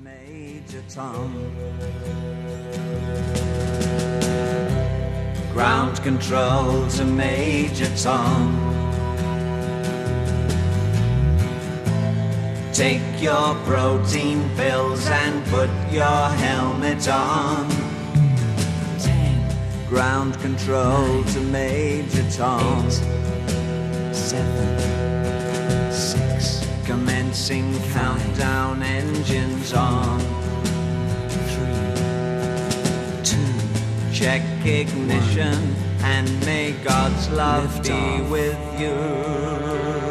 Major Tom. Ground control to Major Tom. Take your protein pills and put your helmet on. 10. Ground control 9, to Major Tom. 8, 7, 6. Commencing countdown, engines on. 3, 2. Check ignition and may God's love Lift be off. with you.